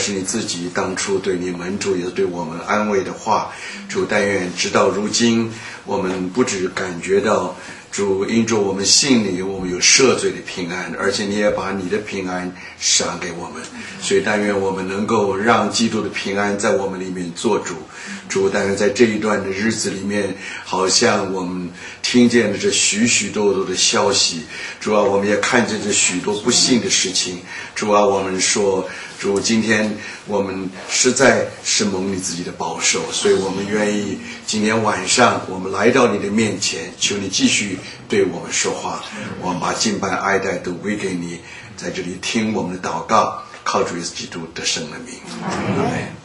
是你自己当初对你们主也是对我们安慰的话。主，但愿直到如今，我们不只感觉到主因着我们信你，我们有赦罪的平安，而且你也把你的平安赏给我们。所以但愿我们能够让基督的平安在我们里面做主。主，但愿在这一段的日子里面，好像我们听见了这许许多多的消息，主啊，我们也看见这许多不幸的事情。主啊，我们说，主，今天我们实在是蒙你自己的保守，所以我们愿意今天晚上我们来到你的面前，求你继续对我们说话。我们把敬拜爱戴都归给你，在这里听我们的祷告，靠主耶稣基督得胜的名。阿们。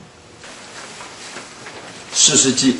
士师记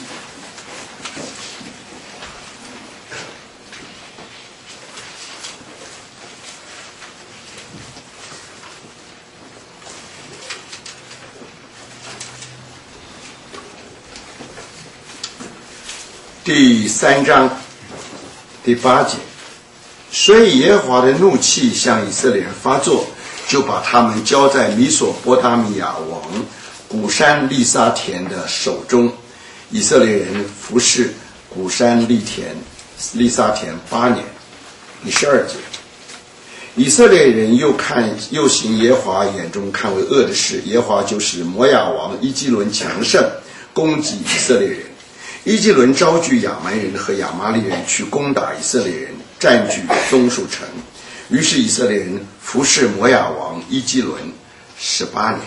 第3章第8节，所以耶和华的怒气向以色列人发作，就把他们交在米索波达米亚王古山利沙田的手中。以色列人服侍古山利沙田8年。第12节，以色列人又行耶和华眼中看为恶的事，耶和华就使摩亚王伊基伦强盛，攻击以色列人。伊基伦招聚亚蛮人和亚玛力人去攻打以色列人，占据棕树城。于是以色列人服侍摩亚王伊基伦18年。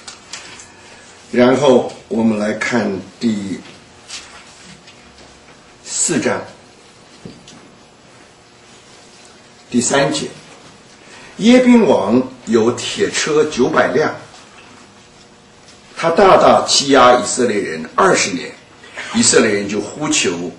然后我们来看第4章第3节，耶宾王有铁车900辆，他大大欺压以色列人20年，以色列人就呼求。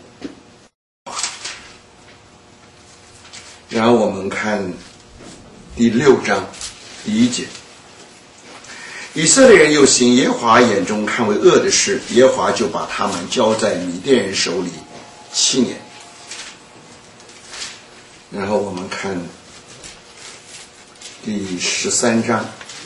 然后我们看第6章第1节，以色列人又行耶和华眼中看为恶的事，耶和华就把他们交在米甸人手里7年。然后我们看第13章，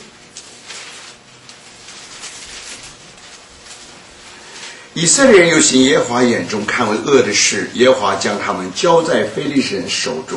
以色列人又行耶和华眼中看为恶的事，耶和华将他们交在非利士人手中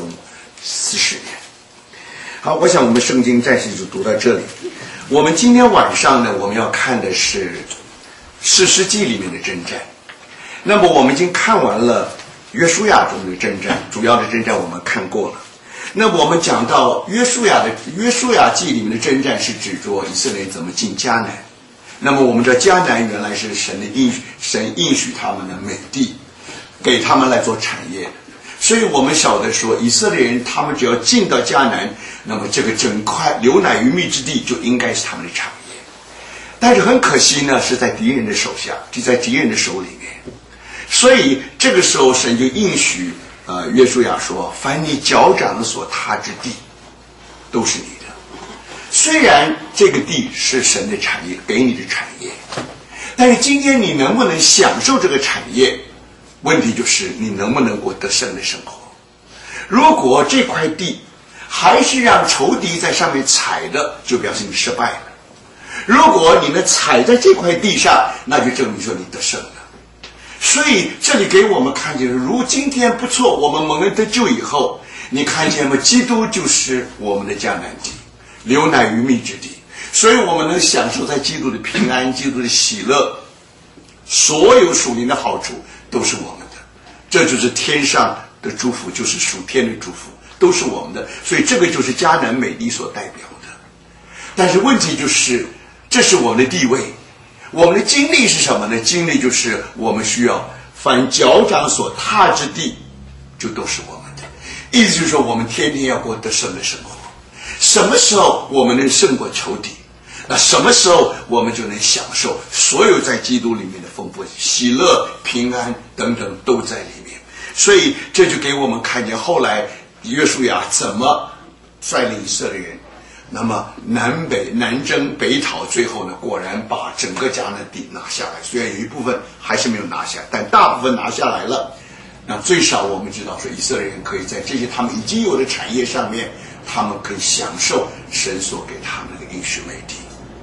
40年。好，我想我们圣经暂时就读到这里。我们今天晚上呢，我们要看的是士师记里面的征战。那么我们已经看完了约书亚中的征战，主要的征战我们看过了。那么我们讲到约书亚记里面的征战是指着以色列人怎么进迦南。那么我们的迦南原来是神应许他们的美地，给他们来做产业。所以我们晓得说，以色列人他们只要进到迦南，那么这个整块流奶与蜜之地就应该是他们的产业。但是很可惜呢，是在敌人的手下，就在敌人的手里面。所以这个时候神就应许约书亚说，凡你脚掌所踏之地都是你的。虽然这个地是神的产业，给你的产业，但是今天你能不能享受这个产业，问题就是你能不能过得胜的生活。如果这块地还是让仇敌在上面踩的，就表示你失败了。如果你能踩在这块地上，那就证明说你得胜了。所以这里给我们看见，如今天不错，我们蒙恩得救以后，你看见吗？基督就是我们的迦南地，流奶与蜜之地。所以我们能享受在基督的平安，基督的喜乐，所有属灵的好处都是我们的。这就是天上的祝福，就是属天的祝福，都是我们的。所以这个就是迦南美地所代表的。但是问题就是，这是我们的地位。我们的经历是什么呢？经历就是我们需要凡脚掌所踏之地就都是我们的。意思就是说，我们天天要过得胜的生活。什么时候我们能胜过仇敌，那什么时候我们就能享受所有在基督里面的丰富喜乐平安等等都在里面。所以这就给我们看见后来约书亚怎么率领以色列人，那么南征北讨，最后呢果然把整个迦南地拿下来。虽然有一部分还是没有拿下，但大部分拿下来了。那最少我们知道说，以色列人可以在这些他们已经有的产业上面，他们可以享受神所给他们的应许美地。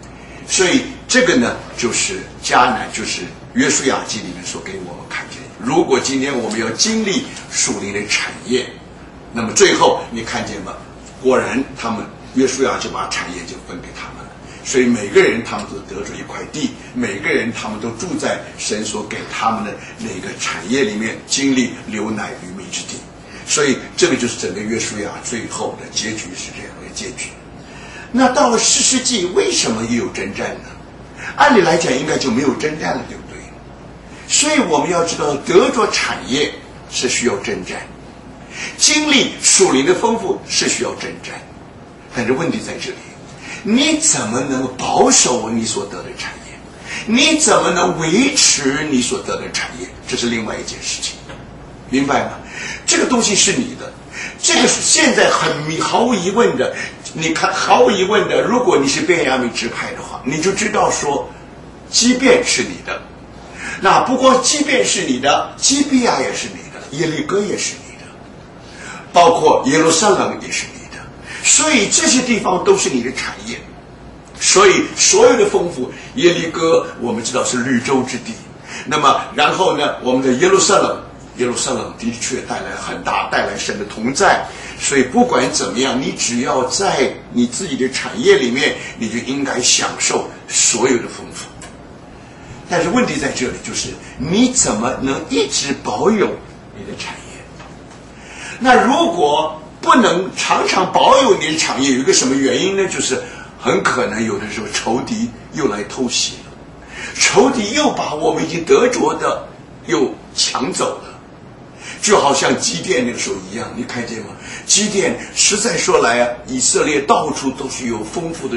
所以这个呢，就是迦南，就是约书亚记里面所给我们看见。如果今天我们要经历属灵的产业，那么最后你看见吗？果然他们约书亚就把产业就分给他们了。所以每个人他们都得着一块地，每个人他们都住在神所给他们的那个产业里面，经历流奶与蜜之地。所以这个就是整个约书亚最后的结局是这样的结局。那到了士师记，为什么也有征战呢？按理来讲应该就没有征战了，对不对？所以我们要知道，得着产业是需要征战，经历属灵的丰富是需要征战。但是问题在这里，你怎么能保守你所得的产业？你怎么能维持你所得的产业？这是另外一件事情，明白吗？这个东西是你的，这个现在毫无疑问的，你看，毫无疑问的，如果你是便雅悯支派的话，你就知道说，基遍是你的。那不光基遍是你的，基比亚也是你的，耶利哥也是你的，包括耶路撒冷也是你的。所以这些地方都是你的产业。所以所有的丰富，耶利哥我们知道是绿洲之地。那么然后呢，我们的耶路撒冷的确带来神的同在。所以不管怎么样，你只要在你自己的产业里面，你就应该享受所有的丰富。但是问题在这里，就是你怎么能一直保有你的产业？那如果不能常常保有你的产业，有一个什么原因呢？就是很可能有的时候仇敌又来偷袭了，仇敌又把我们已经得着的又抢走了。就好像基甸那个时候一样，你看见吗？基甸实在说来啊，以色列到处都是有丰富的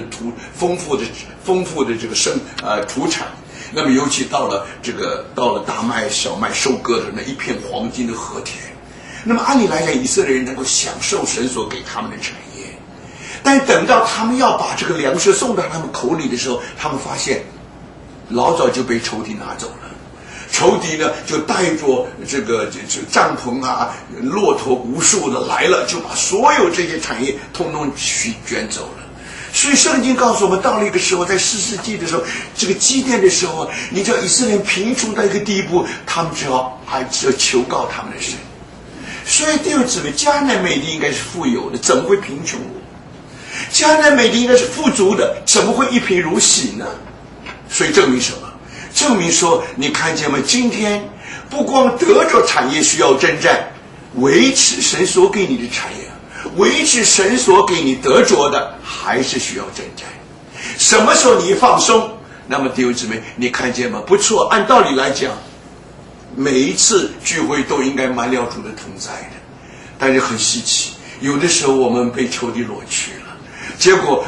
这个土产。那么尤其到了大麦小麦收割的那一片黄金的禾田，那么按理来讲，以色列人能够享受神所给他们的产业。但等到他们要把这个粮食送到他们口里的时候，他们发现老早就被仇敌拿走了。仇敌呢就带着这个帐篷啊、骆驼无数的来了，就把所有这些产业通通卷走了。所以圣经告诉我们，到了一个时候，在士师记的时候，这个基甸的时候，你知道以色列贫穷到一个地步，他们只要求告他们的神。所以弟兄姊妹，迦南美地应该是富有的，怎么会贫穷？迦南美地应该是富足的，怎么会一贫如洗呢？所以证明什么？证明说，你看见吗？今天不光得着产业需要征战，维持神所给你的产业，维持神所给你得着的，还是需要征战。什么时候你一放松，那么弟兄姊妹，你看见吗？不错，按道理来讲，每一次聚会都应该满了主的同在的，但是很稀奇，有的时候我们被仇敌掳去了，结果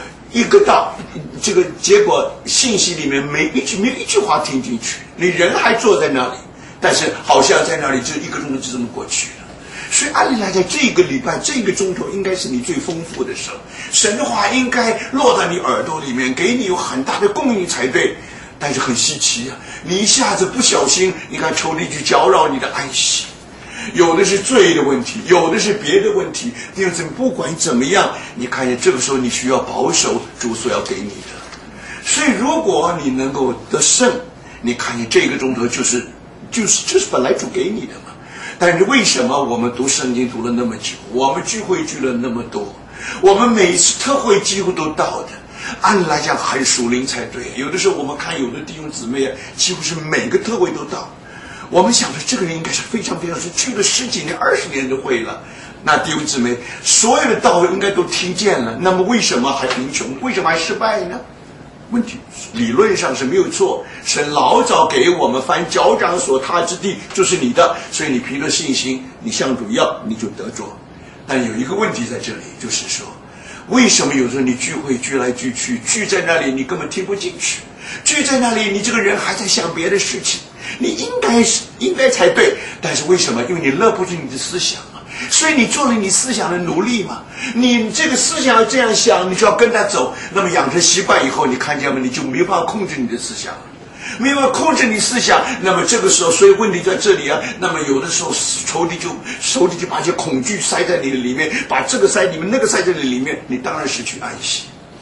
结果信息里面没一句话听进去，你人还坐在那里，但是好像在那里就1个钟头就这么过去了。所以按理来讲，这个礼拜这个钟头应该是你最丰富的时候，神的话应该落在你耳朵里面，给你有很大的供应才对。但是很稀奇啊，你一下子不小心，你看仇敌去搅扰你的安息，有的是罪的问题，有的是别的问题。弟兄姊妹，不管怎么样，你看见这个时候你需要保守主所要给你的。所以如果你能够得胜，你看见这个钟头就是本来主给你的嘛。但是为什么我们读圣经读了那么久，我们聚会聚了那么多，我们每次特会几乎都到的，按理来讲很属灵才对。有的时候我们看有的弟兄姊妹几乎是每个特会都到，我们想着这个人应该是非常非常是去了10几年20年的会了，那弟兄姊妹所有的道应该都听见了，那么为什么还贫穷，为什么还失败呢？问题理论上是没有错，神老早给我们凡脚掌所踏之地就是你的，所以你凭着信心你向主要你就得着。但有一个问题在这里，就是说为什么有时候你聚会聚来聚去，聚在那里你根本听不进去，聚在那里你这个人还在想别的事情，你应该才对，但是为什么？因为你勒不住你的思想嘛，所以你做了你思想的奴隶嘛，你这个思想要这样想，你就要跟他走，那么养成习惯以后，你看见吗？你就没有办法控制你的思想了，没有办法控制你思想，那么这个时候，所以问题在这里啊。那么有的时候仇敌就把一些恐惧塞在你的里面，把这个塞里面，那个塞在你里面，你当然失去安息。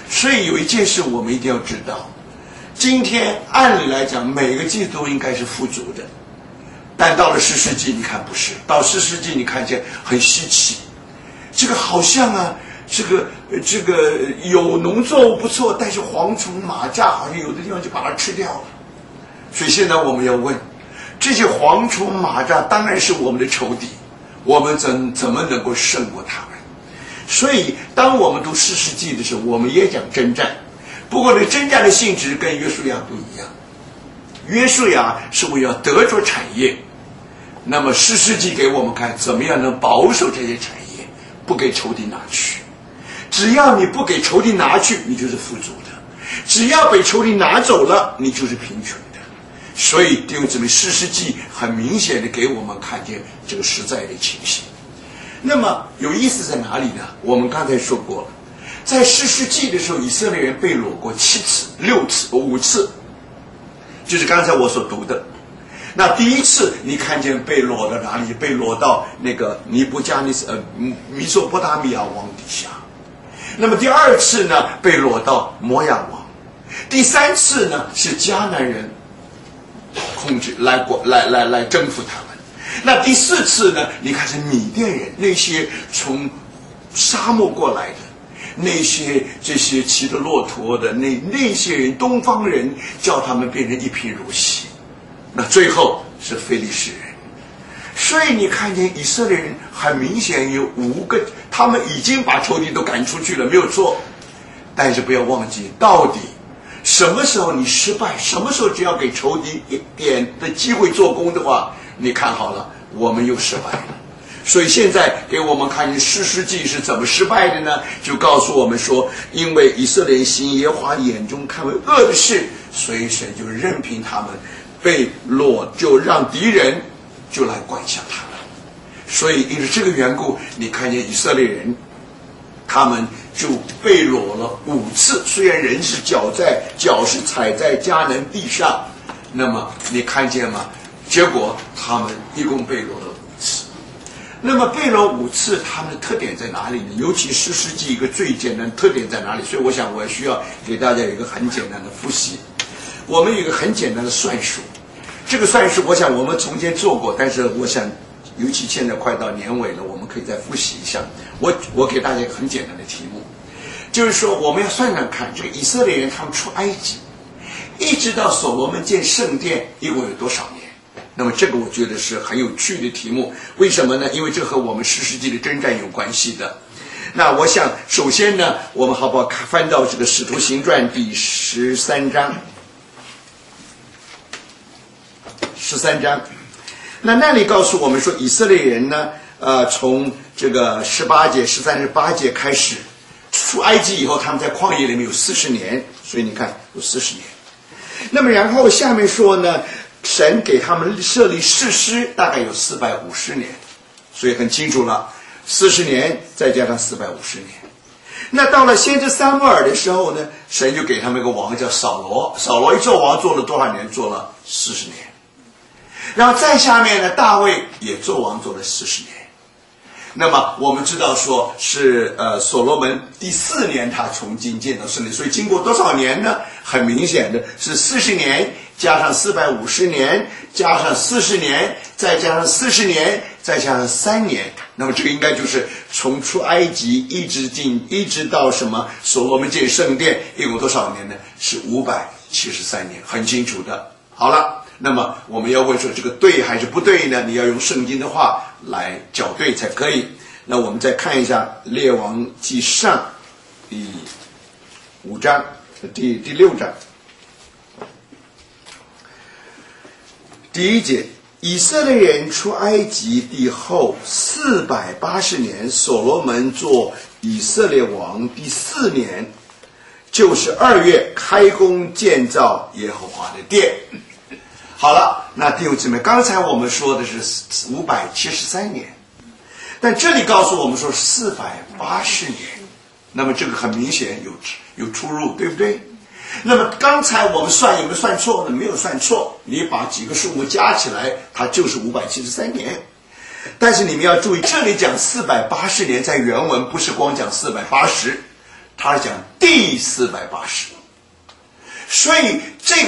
所以有一件事我们一定要知道，今天按理来讲每个季都应该是富足的，但到了10世纪你看不是，到10世纪你看见很稀奇，这个好像啊，这个有农作物不错，但是蝗虫蚂蚱好像有的地方就把它吃掉了。所以现在我们要问，这些蝗虫蚂蚱当然是我们的仇敌，我们怎么能够胜过他们？所以当我们读4世纪的时候，我们也讲征战，不过呢，征战的性质跟约书亚不一样。约书亚是为了得着产业，那么4世纪给我们看怎么样能保守这些产业，不给仇敌拿去。只要你不给仇敌拿去，你就是富足的；只要被仇敌拿走了，你就是贫穷的。所以弟兄姊妹，4世纪很明显的给我们看见这个实在的情形。那么有意思在哪里呢？我们刚才说过了，在4世纪的时候，以色列人被掳过7次、6次、5次，就是刚才我所读的。那第一次你看见被掳到哪里？被掳到那个米索波达米亚王底下。那么第2次呢，被掳到摩亚王。第3次呢，是迦南人控制来征服他们。那第4次呢，你看是米甸人，那些从沙漠过来的，那些这些骑着骆驼的那些人，东方人，叫他们变成一贫如洗。那最后是非利士人。所以你看见以色列人很明显有5个，他们已经把仇敌都赶出去了，没有错。但是不要忘记，到底什么时候你失败，什么时候只要给仇敌一点的机会做工的话，你看好了，我们又失败了。所以现在给我们看见4世纪是怎么失败的呢？就告诉我们说，因为以色列人行耶和华眼中看为恶的事，所以神就任凭他们被掳，就让敌人就来管辖他们。所以因为这个缘故，你看见以色列人他们就被掳了5次，虽然人是脚是踩在迦南地上，那么你看见吗？结果他们一共被掳了5次。那么被掳5次，他们的特点在哪里呢？尤其4世纪一个最简单的特点在哪里？所以我想我需要给大家有一个很简单的复习。我们有一个很简单的算术，这个算术我想我们从前做过，但是我想尤其现在快到年尾了，我们可以再复习一下。我给大家一个很简单的题目，就是说我们要算算看，这个以色列人他们出埃及一直到所罗门建圣殿一共有多少年？那么这个我觉得是很有趣的题目。为什么呢？因为这和我们4世纪的征战有关系的。那我想首先呢，我们好不好翻到这个使徒行传第13章13章。那里告诉我们说，以色列人呢从这个13、18节开始出埃及以后，他们在旷野里面有40年，所以你看有40年。那么然后下面说呢，神给他们设立士师，大概有450年，所以很清楚了，40年再加上450年。那到了先知撒母耳的时候呢，神就给他们一个王叫扫罗，扫罗一做王做了多少年？做了40年。然后再下面呢，大卫也做王做了40年。那么我们知道说是所罗门第4年他重新建造圣殿，所以经过多少年呢？很明显的是40年加上450年加上40年再加上40年再加上3年，那么这个应该就是从出埃及一直到什么所罗门建圣殿一共多少年呢？是573年，很清楚的。好了，那么我们要问说这个对还是不对呢？你要用圣经的话来校对才可以。那我们再看一下列王纪上第5章第6章第1节，以色列人出埃及地后480年，所罗门做以色列王第4年，就是2月开工建造耶和华的殿。好了，那弟兄姊妹，刚才我们说的是573年，但这里告诉我们说480年，那么这个很明显有出入，对不对？那么刚才我们算有没有算错呢？没有算错，你把几个数目加起来，它就是573年。但是你们要注意，这里讲480年，在原文不是光讲480， 他讲第480。所以这个